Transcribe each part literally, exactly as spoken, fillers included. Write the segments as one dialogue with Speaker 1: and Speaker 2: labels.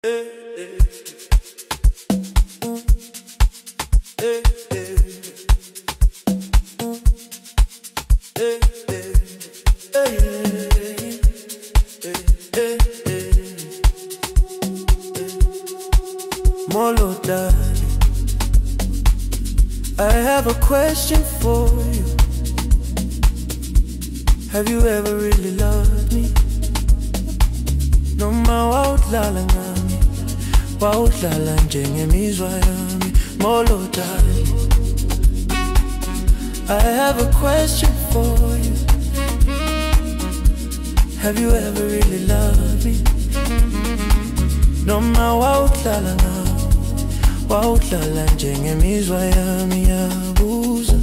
Speaker 1: Molo, darling, I have a question for you. Have you ever really loved me? Noma wawudlala ngami, wawudlala njengemizwa yami. Molo, darling, I have a question for you. Have you ever really loved me? Noma wawudlala ngami, wawudlala njengemizwa yami. Yabuza,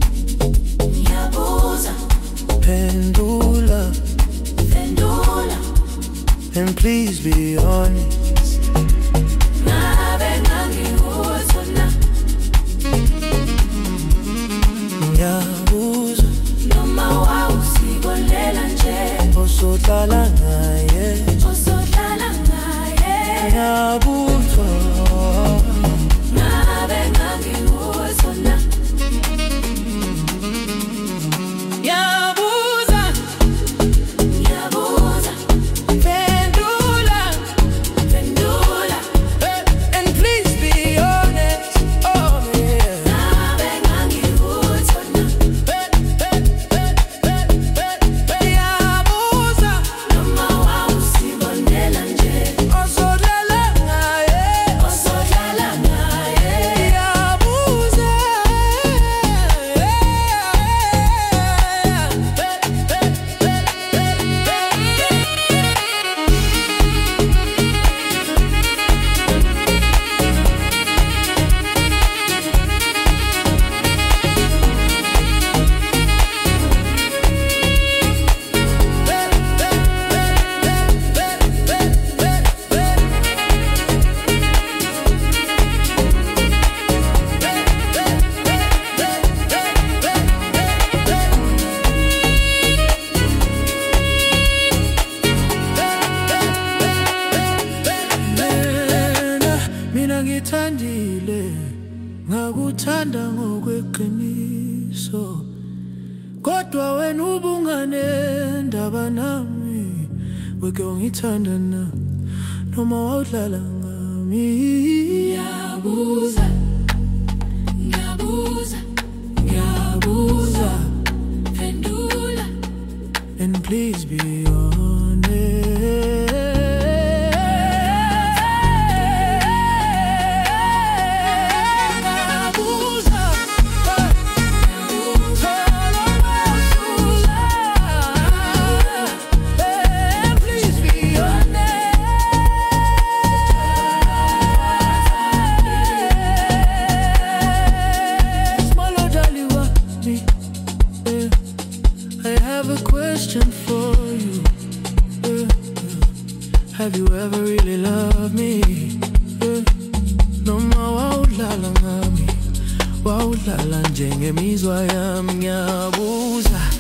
Speaker 2: Yabuza,
Speaker 1: pendula,
Speaker 2: pendula,
Speaker 1: and please be honest.
Speaker 2: ngabe ngangikuzwa na,
Speaker 1: Yabuza,
Speaker 2: noma wawusibolela nje,
Speaker 1: osodlala ngaye.
Speaker 2: osodlala ngaye.
Speaker 1: Yabuza,
Speaker 2: Ngabe ngangikuzwa na,
Speaker 1: yabuza,
Speaker 2: yabuza,
Speaker 1: pendula,
Speaker 2: pendula,
Speaker 1: eh, and please be honest. Oh yeah.
Speaker 2: ngabe ngangikuzwa na,
Speaker 1: Yabuza,
Speaker 2: noma wawusibolela nje,
Speaker 1: osodlala ngaye.
Speaker 2: osodlala ngaye.
Speaker 1: Yabuza, mina ngithandile, ngakuthanda ngokweqiniso, kodwa wena ubunganendaba nami. Weke wangithanda na, noma wawudlala ngami.
Speaker 2: Yabuza, yabuza, yabuza, pendula,
Speaker 1: And please be honest. Yabuza, and please be honest. Molo, darling, want me? Yeah. I have a question for you. Yeah. Have you ever really loved me? Yeah. Noma wawudlala ngami, wawudlala njengemizwa yami. Ngiyabuza,